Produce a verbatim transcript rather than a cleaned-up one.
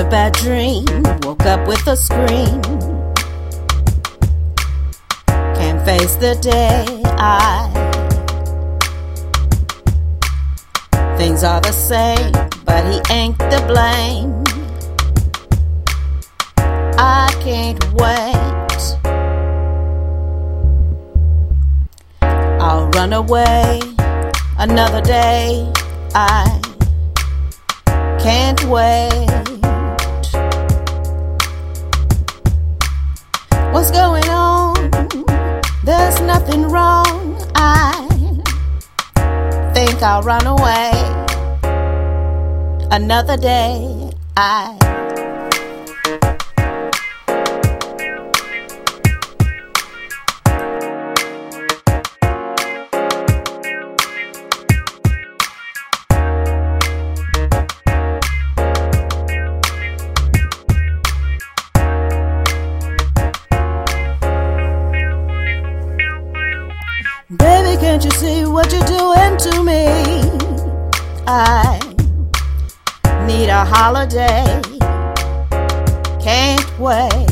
a bad dream, woke up with a scream. Can't face the day, I things are the same, but he ain't to blame. I can't wait. I'll run away another day. I can't wait. What's going on? There's nothing wrong. I think I'll run away another day. I Baby, can't you see what you're doing to me? I need a holiday. Can't wait.